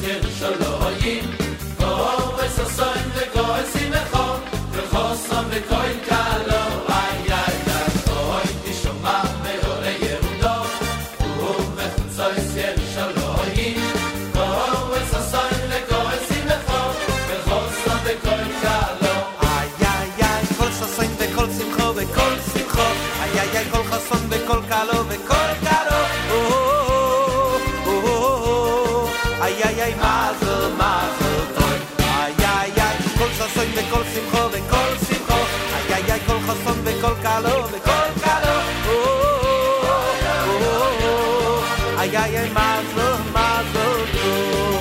ירושלים כל ששון וכל שמחה וחוסן וכל קלו איי איי איי אוי תשמע מאור יהודה ובחוצות ירושלים כל ששון וכל שמחה וחוסן וכל קלו איי איי איי כל ששון וכל שמחה וכל שמחה איי איי איי כל חסון וכל קלו וכל קלו איי איי איי mazel mazel tov איי איי איי כל ששון וכל שמחה וכל שמחה איי איי איי כל חסון וכל קלו וכל קלו איי איי איי mazel mazel tov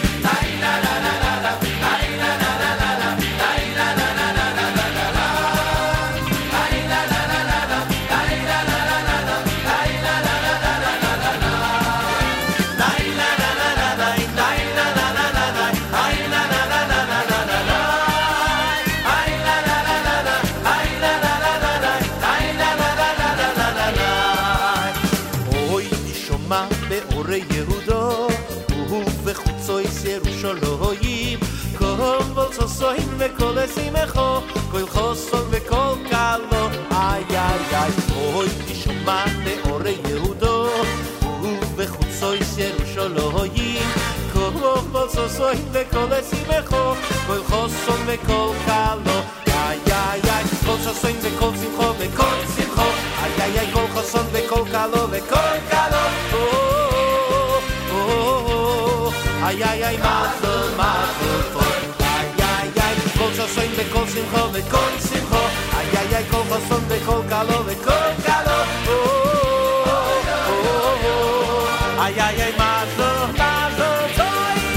ירושלים כל ששון וכל שמחה כל חוסן וכל קלו איי איי איי אוי תשמע מאור יהודה ובחוצות ירושלים כל ששון וכל שמחה כל חוסן וכל קלו איי איי איי כל ששון וכל שמחה וכל שמחה איי איי איי כל חוסן וכל קלו וכל קלו איי איי איי mazel mazel tov איי איי איי כל ששון וכל שמחה וכל שמחה איי איי איי כל חסון וכל קלו וכל קלו איי איי איי mazel mazel tov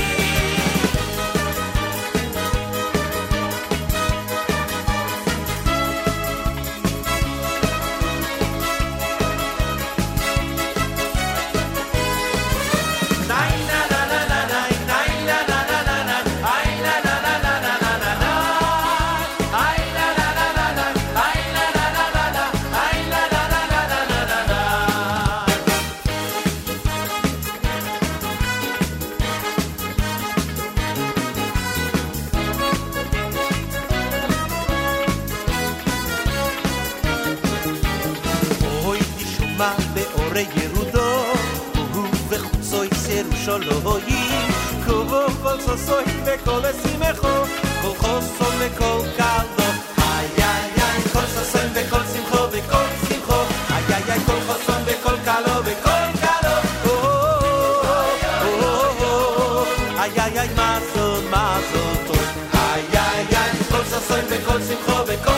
כל ששון וכל שמחה כל חוסן וכל קלו איי איי איי כל ששון וכל שמחה וכל שמחה איי איי איי כל חוסן וכל קלו וכל קלו איי איי איי mazel mazel tov איי איי איי כל ששון וכל שמחה וכל